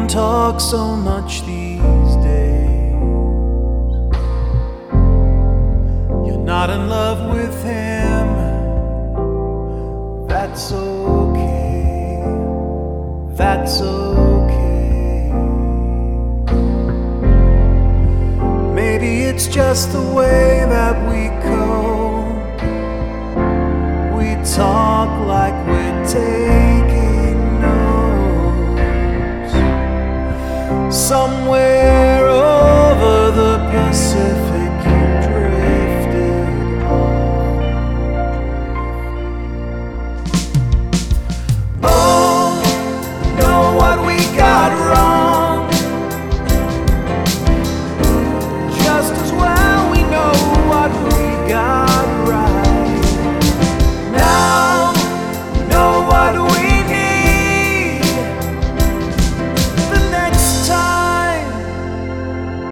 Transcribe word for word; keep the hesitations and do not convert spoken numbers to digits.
talk so much these days. You're not in love with him, that's okay, that's okay. Maybe it's just the way that we cope. We talk like we're taking notes somewhere